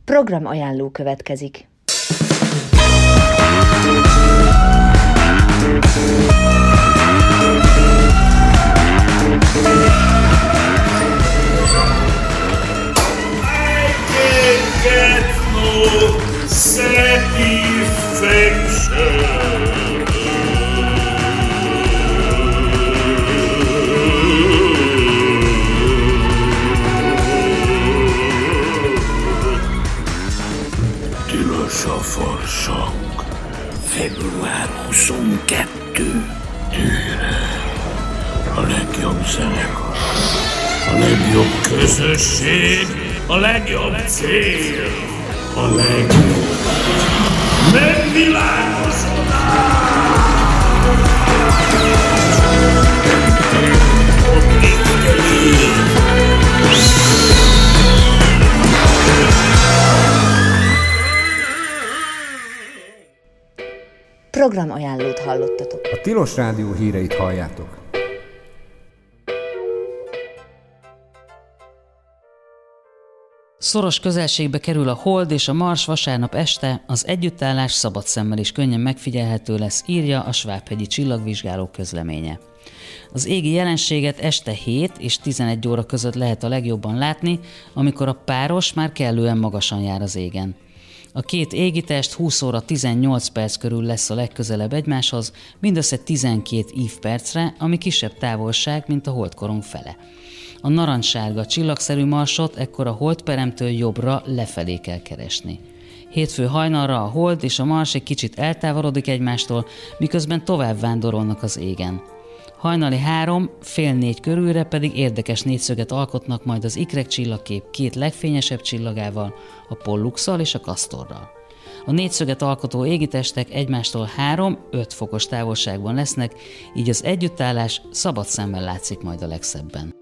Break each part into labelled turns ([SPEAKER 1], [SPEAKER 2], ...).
[SPEAKER 1] Program ajánló következik.
[SPEAKER 2] Tilos a farsang. Február 22. Tűre. A legjobb zenekar. A legjobb közösség. A legjobb cél. A legjobb megvilágosodás.
[SPEAKER 1] Program ajánlót hallottatok.
[SPEAKER 3] A Tilos Rádió híreit halljátok.
[SPEAKER 4] Szoros közelségbe kerül a Hold és a Mars vasárnap este, az együttállás szabad szemmel is könnyen megfigyelhető lesz, írja a Svábhegyi Csillagvizsgáló közleménye. Az égi jelenséget este 7 és 11 óra között lehet a legjobban látni, amikor a páros már kellően magasan jár az égen. A két égitest 20 óra 18 perc körül lesz a legközelebb egymáshoz, mindössze 12 ívpercre, ami kisebb távolság, mint a holdkorong fele. A narancssárga csillagszerű Marsot ekkor a holdperemtől jobbra lefelé kell keresni. Hétfő hajnalra a Hold és a Mars egy kicsit eltávolodik egymástól, miközben tovább vándorolnak az égen. Hajnali 3, fél 4 körülre pedig érdekes négyszöget alkotnak majd az ikrek csillagkép két legfényesebb csillagával, a Polluxal és a Castorral. A négyszöget alkotó égitestek egymástól 3-5 fokos távolságban lesznek, így az együttállás szabad szemmel látszik majd a legszebben.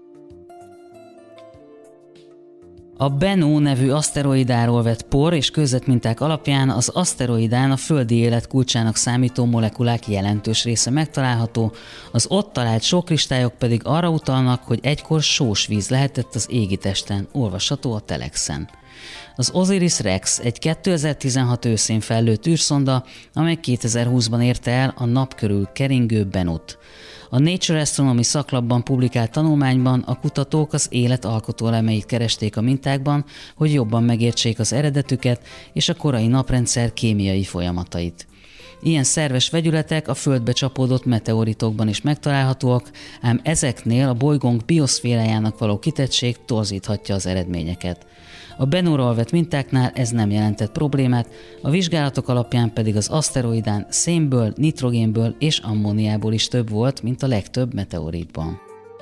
[SPEAKER 4] A Bennu nevű aszteroidáról vett por és kőzetminták alapján az aszteroidán a földi élet kulcsának számító molekulák jelentős része megtalálható, az ott talált sókristályok pedig arra utalnak, hogy egykor sós víz lehetett az égitesten, olvasható a Telexen. Az OSIRIS-REx egy 2016 őszén fellőtt űrszonda, amely 2020-ban érte el a nap körül keringő Bennut. A Nature Astronomy szaklapban publikált tanulmányban a kutatók az élet alkotó elemeit keresték a mintákban, hogy jobban megértsék az eredetüket és a korai naprendszer kémiai folyamatait. Ilyen szerves vegyületek a Földbe csapódott meteoritokban is megtalálhatóak, ám ezeknél a bolygónk bioszférájának való kitettség torzíthatja az eredményeket. A Bennuról vett mintáknál ez nem jelentett problémát, a vizsgálatok alapján pedig az aszteroidán szénből, nitrogénből és ammóniából is több volt, mint a legtöbb meteoritban.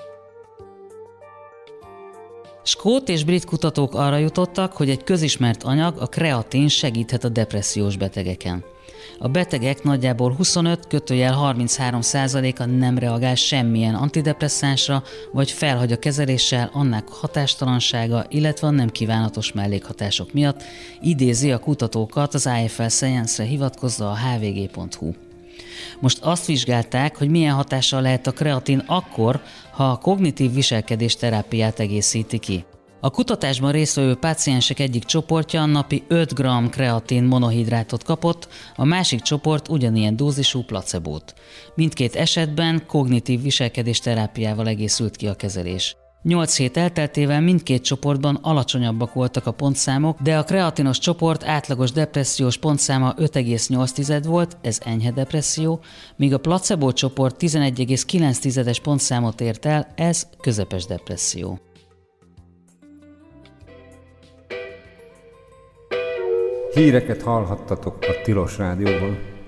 [SPEAKER 4] Skót és brit kutatók arra jutottak, hogy egy közismert anyag, a kreatin segíthet a depressziós betegeken. A betegek nagyjából 25-33%-a nem reagál semmilyen antidepresszánsra, vagy felhagy a kezeléssel annak hatástalansága, illetve a nem kívánatos mellékhatások miatt, idézi a kutatókat az IFL Science-re hivatkozva a hvg.hu. Most azt vizsgálták, hogy milyen hatással lehet a kreatin akkor, ha a kognitív viselkedés terápiát egészíti ki. A kutatásban résztvevő páciensek egyik csoportja napi 5 g kreatin monohidrátot kapott, a másik csoport ugyanilyen dózisú placebót. Mindkét esetben kognitív viselkedés terápiával egészült ki a kezelés. 8 hét elteltével mindkét csoportban alacsonyabbak voltak a pontszámok, de a kreatinos csoport átlagos depressziós pontszáma 5,8 volt, ez enyhe depresszió, míg a placebo csoport 11,9 pontszámot ért el, ez közepes depresszió.
[SPEAKER 3] Híreket hallhattatok a Tilos Rádióban.